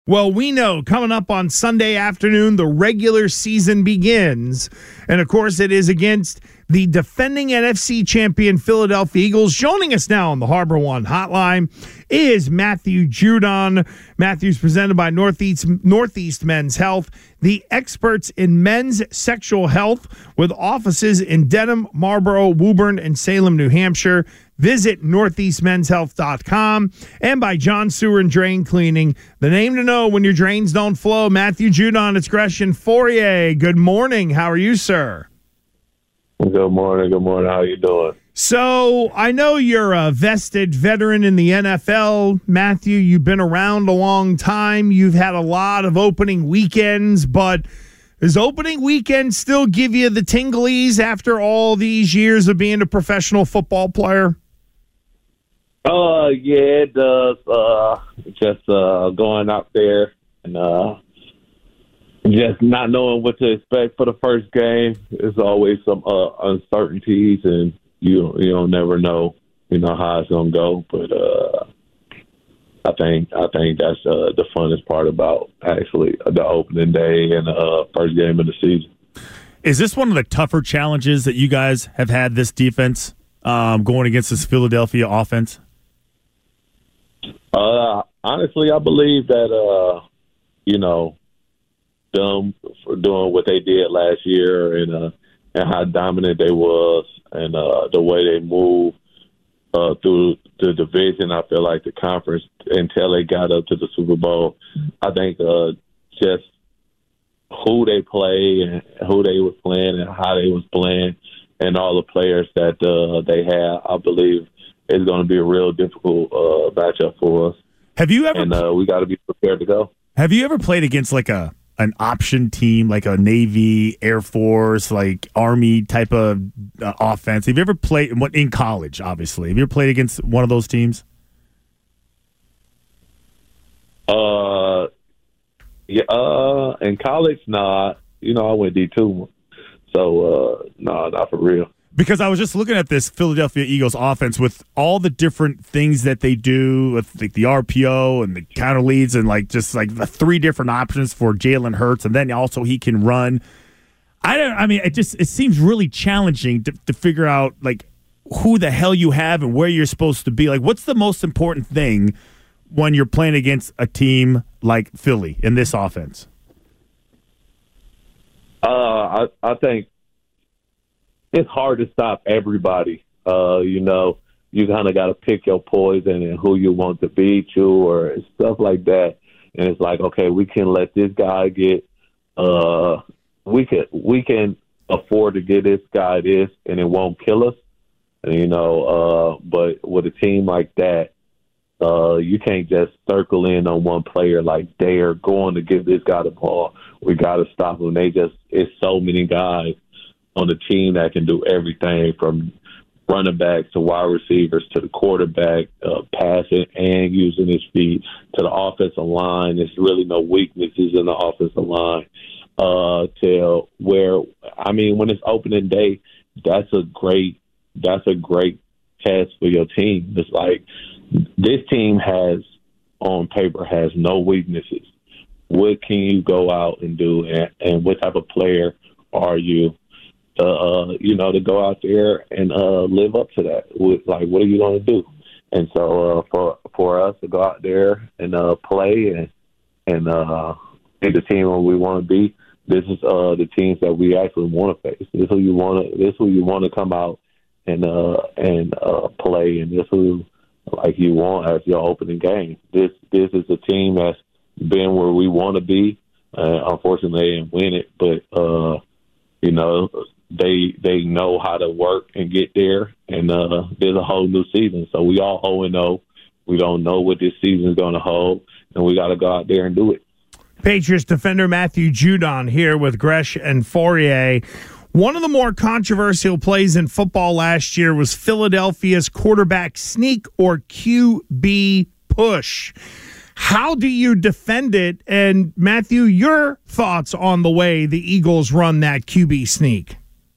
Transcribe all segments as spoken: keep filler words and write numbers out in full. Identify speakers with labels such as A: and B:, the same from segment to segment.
A: Well, we know coming up on Sunday afternoon, the regular season begins. And, of course, it is against the defending N F C champion Philadelphia Eagles. Joining us now on the Harbor One hotline is Matthew Judon. Matthew's presented by Northeast, Northeast Men's Health, the experts in men's sexual health with offices in Dedham, Marlboro, Woburn, and Salem, New Hampshire. Visit northeast men's health dot com, and by John Sewer and Drain Cleaning, the name to know when your drains don't flow. Matthew Judon, it's Gresh and Fauria. Good morning. How are you, sir?
B: Good morning. Good morning. How you doing?
A: So I know you're a vested veteran in the N F L. Matthew, you've been around a long time. You've had a lot of opening weekends, but does opening weekend still give you the tinglies after all these years of being a professional football player?
B: Uh, yeah, it does. Uh, just uh, going out there and uh, just not knowing what to expect for the first game. There's always some uh, uncertainties, and you you don't never know, you know, how it's gonna go. But uh, I think I think that's uh, the funnest part about actually the opening day and the uh, first game of the season.
C: Is this one of the tougher challenges that you guys have had this defense um, going against this Philadelphia offense?
B: Uh, honestly, I believe that, uh, you know, them for doing what they did last year and uh, and how dominant they was and uh, the way they moved uh, through the division, I feel like the conference until they got up to the Super Bowl, I think uh, just who they play and who they was playing and how they was playing and all the players that uh, they have, I believe it's going to be a real difficult uh, matchup for us.
C: Have you ever?
B: And uh, we got to be prepared to go.
C: Have you ever played against like a an option team, like a Navy, Air Force, like Army type of uh, offense? Have you ever played in college? Obviously, have you ever played against one of those teams?
B: Uh, yeah. Uh, in college, nah. You know, I went D two, so uh, no, nah, not for real.
C: Because I was just looking at this Philadelphia Eagles offense with all the different things that they do with like the R P O and the counter leads and like just like the three different options for Jalen Hurts, and then also he can run. I don't. I mean, it just it seems really challenging to, to figure out like who the hell you have and where you're supposed to be. Like, what's the most important thing when you're playing against a team like Philly in this offense?
B: Uh, I I think. It's hard to stop everybody. Uh, you know, you kind of got to pick your poison and who you want to beat you or stuff like that. And it's like, okay, we can let this guy get, uh, we can we can afford to get this guy this, and it won't kill us. And, you know, uh, but with a team like that, uh, you can't just circle in on one player like they're going to give this guy the ball. We got to stop them. They just, it's so many guys on the team that can do everything from running backs to wide receivers to the quarterback, uh, passing and using his feet to the offensive line. There's really no weaknesses in the offensive line. Uh, to where, I mean, when it's opening day, that's a great, that's a great test for your team. It's like this team has, on paper, has no weaknesses. What can you go out and do, and, and what type of player are you? Uh, you know, to go out there and uh, live up to that. Like, what are you going to do? And so uh, for for us to go out there and uh, play and and uh, be the team where we want to be, this is uh, the teams that we actually want to face. This is who you want to. This is who you want to come out and uh, and uh, play, and this is who like you want as your opening game. This this is a team that's been where we want to be. Uh, unfortunately, they didn't win it, but uh, you know. They they know how to work and get there, and uh, there's a whole new season. So we all oh and oh. We don't know what this season is going to hold, and we got to go out there and do it.
A: Patriots defender Matthew Judon here with Gresh and Fauria. One of the more controversial plays in football last year was Philadelphia's quarterback sneak or Q B push. How do you defend it? And, Matthew, your thoughts on the way the Eagles run that Q B sneak?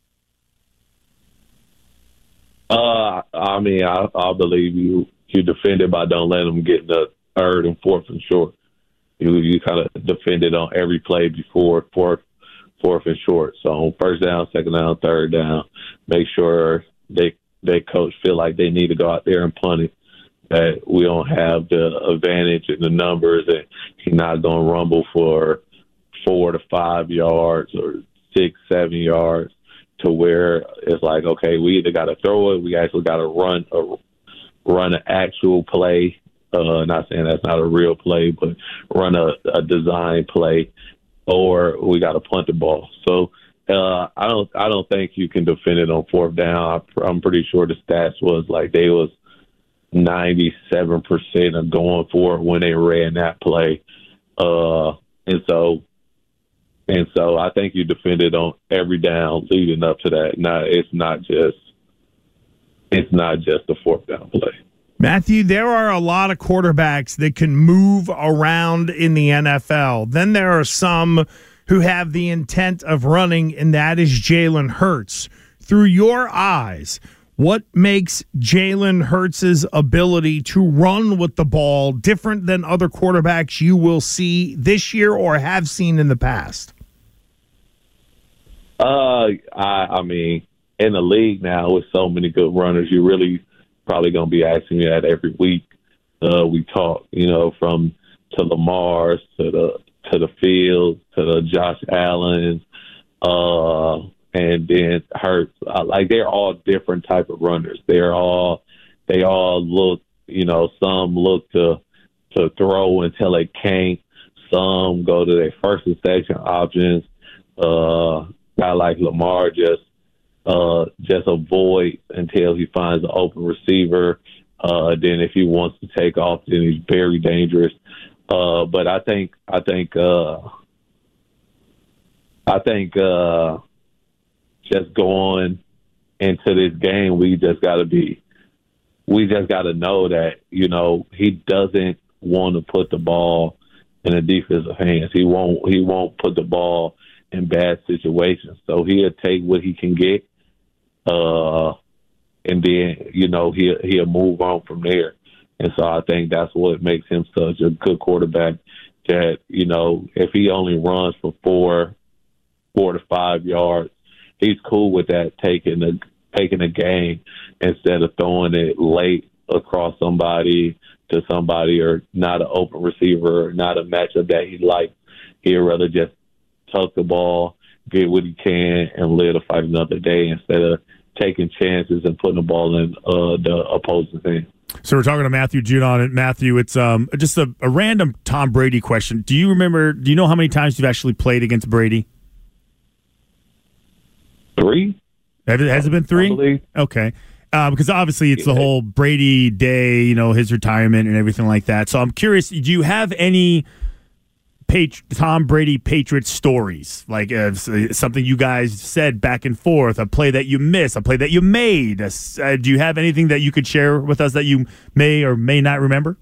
B: Uh, I mean, I, I believe you you defend it by don't let them get the third and fourth and short. you you kind of defended on every play before fourth, fourth and short. So on first down, second down, third down, make sure they they coach feel like they need to go out there and punt it. That we don't have the advantage in the numbers, and he's not going to rumble for four to five yards or six, seven yards to where it's like, okay, we either got to throw it, we actually got to run a run an actual play. Uh, not saying that's not a real play, but run a, a design play, or we got to punt the ball. So uh, I don't I don't think you can defend it on fourth down. I, I'm pretty sure the stats was like they was ninety-seven percent of going for it when they ran that play. Uh, and so and so I think you defended on every down leading up to that. Now it's not just it's not just a fourth down play.
A: Matthew, there are a lot of quarterbacks that can move around in the N F L. Then there are some who have the intent of running, and that is Jalen Hurts. Through your eyes, what makes Jalen Hurts' ability to run with the ball different than other quarterbacks you will see this year or have seen in the past?
B: Uh, I, I mean, in the league now with so many good runners, you really probably going to be asking me that every week. Uh, we talk, you know, from to Lamar's to the to the Fields to the Josh Allen, uh, and then Hurts. Uh, like they're all different type of runners. They're all they all look, you know, some look to to throw until they can't. Some go to their first and second options. Uh, guy like Lamar just. Uh, just avoid until he finds an open receiver. Uh, then if he wants to take off, then he's very dangerous. Uh, but I think, I think, uh, I think, uh, just going into this game, we just got to be, we just got to know that, you know, he doesn't want to put the ball in the defensive hands. He won't, he won't put the ball in bad situations. So he'll take what he can get. Uh, and then, you know, he'll, he'll move on from there. And so I think that's what makes him such a good quarterback, that, you know, if he only runs for four, four to five yards, he's cool with that, taking the, taking a game instead of throwing it late across somebody to somebody or not an open receiver or not a matchup that he likes. He'd rather just tuck the ball, get what he can, and live to fight another day instead of taking chances and putting the ball in uh, the opposing team.
C: So we're talking to Matthew Judon. And Matthew, it's um, just a, a random Tom Brady question. Do you remember, do you know how many times you've actually played against Brady?
B: Three.
C: Has it, has it been three? Okay. Uh, because obviously it's the whole Brady day, you know, his retirement and everything like that. So I'm curious, do you have any Patri- Tom Brady Patriots stories, like uh, something you guys said back and forth, a play that you missed, a play that you made? Uh, do you have anything that you could share with us that you may or may not remember?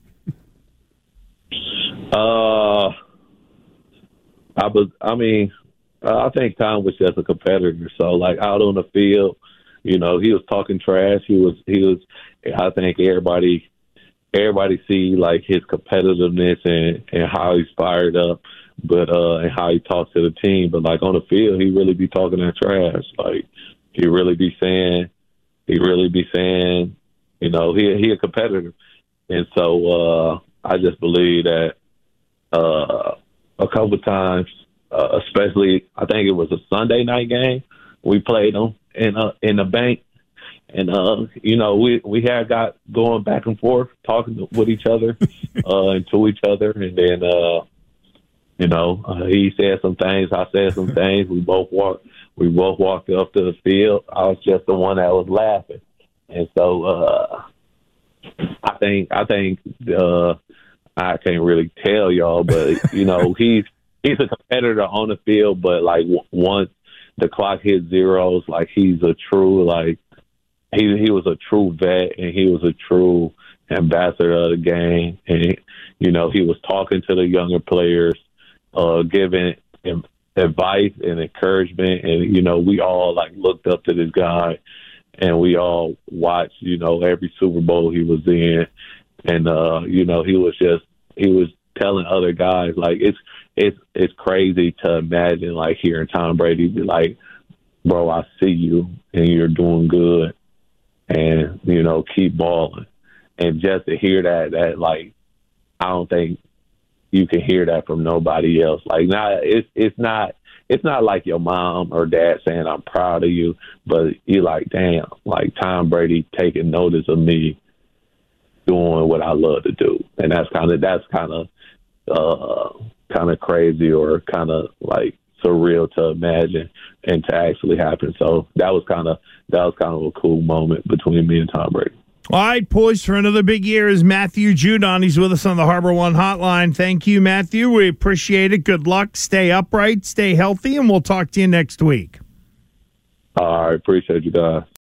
B: Uh, I was. I mean, uh, I think Tom was just a competitor. So, like out on the field, you know, he was talking trash. He was. He was. I think everybody. Everybody see like his competitiveness and, and how he's fired up, but uh, and how he talks to the team. But like on the field, he really be talking that trash. Like he really be saying, he really be saying, you know, he he a competitor, and so uh, I just believe that uh, a couple of times, uh, especially I think it was a Sunday night game, we played them in uh, in the bank. And, uh, you know, we, we had got going back and forth, talking with each other uh, and to each other. And then, uh, you know, uh, he said some things. I said some things. We both walked we both walked up to the field. I was just the one that was laughing. And so uh, I think I think uh, I can't really tell y'all, but, you know, he's he's a competitor on the field. But, like, w- once the clock hits zeros, like, he's a true, like, He he was a true vet, and he was a true ambassador of the game. And, you know, he was talking to the younger players, uh, giving him advice and encouragement. And, you know, we all, like, looked up to this guy, and we all watched, you know, every Super Bowl he was in. And, uh, you know, he was just – he was telling other guys, like it's it's it's crazy to imagine like hearing Tom Brady be like, "Bro, I see you and you're doing good, and you know keep balling." And just to hear that, that like I don't think you can hear that from nobody else. Like, now it's it's not it's not like your mom or dad saying I'm proud of you, but you're like, damn, like Tom Brady taking notice of me doing what I love to do, and that's kind of that's kind of uh, kind of crazy or kind of like surreal to imagine and to actually happen. So that was kind of that was kind of a cool moment between me and Tom Brady.
A: All right, poised for another big year is Matthew Judon. He's with us on the Harbor One Hotline. Thank you, Matthew. We appreciate it. Good luck. Stay upright, stay healthy, and we'll talk to you next week.
B: All right, appreciate you guys.